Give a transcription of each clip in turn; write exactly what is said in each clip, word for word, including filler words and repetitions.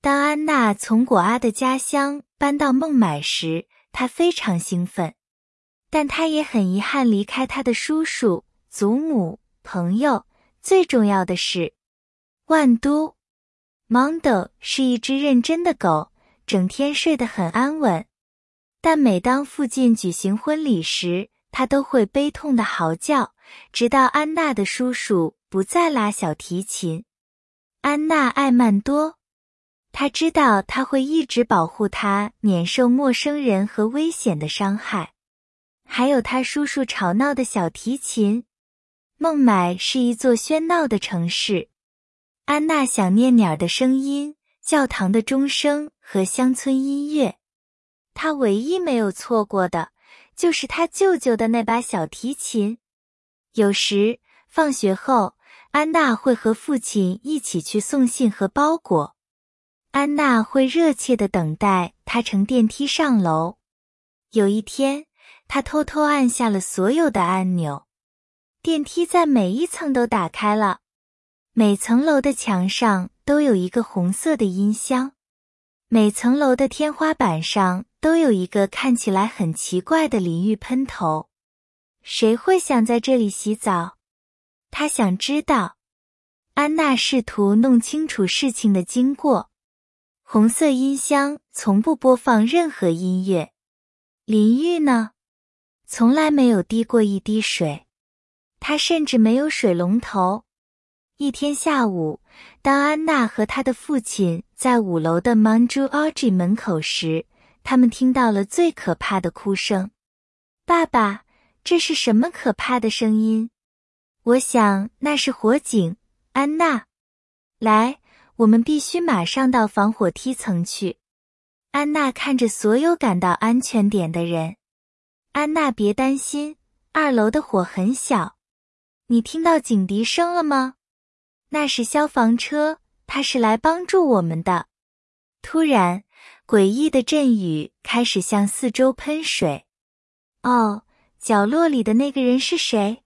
当安娜从果阿的家乡搬到孟买时，她非常兴奋，但她也很遗憾离开她的叔叔、祖母、朋友，最重要的是万都。Mondo 是一只认真的狗，整天睡得很安稳。但每当附近举行婚礼时，它都会悲痛地嚎叫，直到安娜的叔叔不再拉小提琴。安娜爱曼多，她知道他会一直保护她免受陌生人和危险的伤害。还有他叔叔吵闹的小提琴。孟买是一座喧闹的城市。安娜想念鸟的声音、教堂的钟声和乡村音乐。她唯一没有错过的，就是她舅舅的那把小提琴。有时，放学后，安娜会和父亲一起去送信和包裹。安娜会热切地等待他乘电梯上楼。有一天，她偷偷按下了所有的按钮。电梯在每一层都打开了。每层楼的墙上都有一个红色的音箱。每层楼的天花板上都有一个看起来很奇怪的淋浴喷头。谁会想在这里洗澡？她想知道。安娜试图弄清楚事情的经过。红色音箱从不播放任何音乐。淋浴呢？从来没有滴过一滴水。它甚至没有水龙头。一天下午，当安娜和她的父亲在五楼的 Manju Audrey 门口时，他们听到了最可怕的哭声。爸爸，这是什么可怕的声音？我想那是火警，安娜。来，我们必须马上到防火梯层去。安娜看着所有赶到安全点的人。安娜，别担心，二楼的火很小。你听到警笛声了吗？那是消防车，它是来帮助我们的。突然，诡异的阵雨开始向四周喷水。哦，角落里的那个人是谁？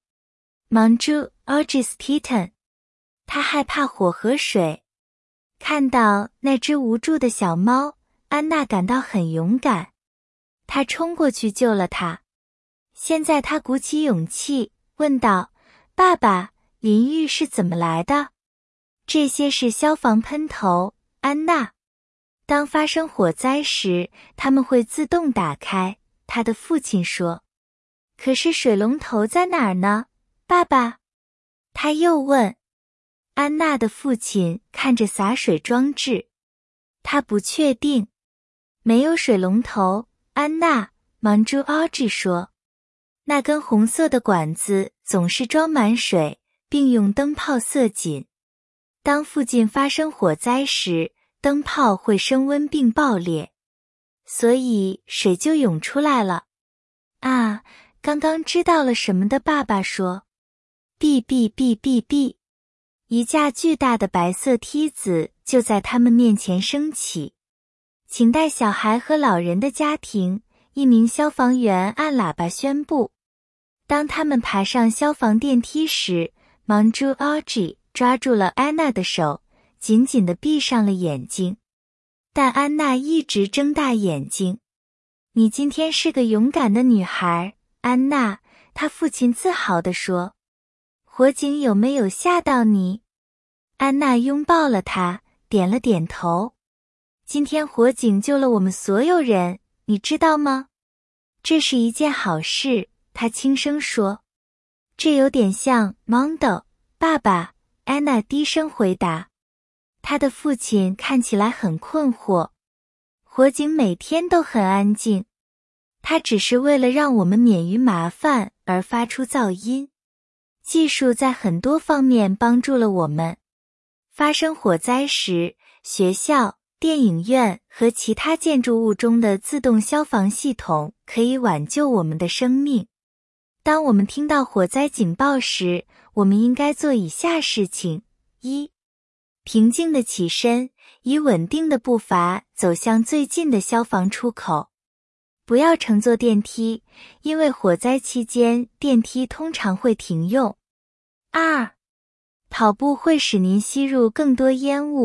Manju August Titan。 他害怕火和水。看到那只无助的小猫，安娜感到很勇敢。她冲过去救了它。现在她鼓起勇气，问道：爸爸，淋浴是怎么来的？这些是消防喷头，安娜。当发生火灾时，它们会自动打开，他的父亲说。可是水龙头在哪儿呢，爸爸？他又问。安娜的父亲看着洒水装置。他不确定。没有水龙头，安娜， Manju Audrey 说。那根红色的管子总是装满水，并用灯泡塞紧。当附近发生火灾时，灯泡会升温并爆裂，所以水就涌出来了。啊，刚刚知道了什么的爸爸说。哔哔哔哔哔，一架巨大的白色梯子就在他们面前升起。请带小孩和老人的家庭，一名消防员按喇叭宣布。当他们爬上消防电梯时， Manju Audrey 抓住了安娜的手，紧紧地闭上了眼睛。但安娜一直睁大眼睛。你今天是个勇敢的女孩，安娜，她父亲自豪地说。火警有没有吓到你？安娜拥抱了他，点了点头。今天火警救了我们所有人，你知道吗？这是一件好事，她轻声说。这有点像 Mondo， 爸爸，安娜低声回答。她的父亲看起来很困惑。火警每天都很安静。它只是为了让我们免于麻烦而发出噪音。技术在很多方面帮助了我们。发生火灾时，学校、电影院和其他建筑物中的自动消防系统可以挽救我们的生命。当我们听到火灾警报时，我们应该做以下事情：一、平静地起身，以稳定的步伐走向最近的消防出口。不要乘坐电梯，因为火灾期间电梯通常会停用。二、跑步会使您吸入更多烟雾，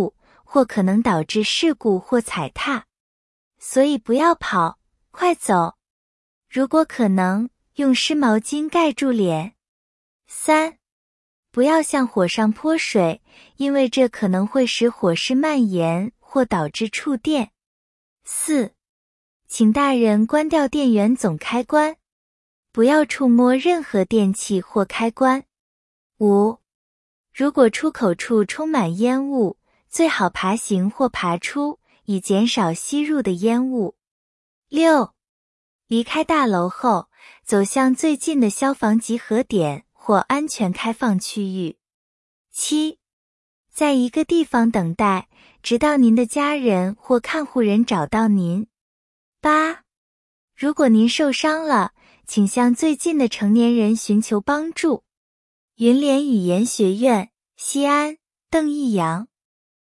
或可能导致事故或踩踏。所以不要跑，快走。如果可能，用湿毛巾盖住脸。三、不要向火上泼水，因为这可能会使火势蔓延或导致触电。四、请大人关掉电源总开关，不要触摸任何电器或开关。五、如果出口处充满烟雾，最好爬行或爬出，以减少吸入的烟雾。六、离开大楼后，走向最近的消防集合点或安全开放区域。七、在一个地方等待，直到您的家人或看护人找到您。八、如果您受伤了，请向最近的成年人寻求帮助。云联语言学院，西安，邓逸阳。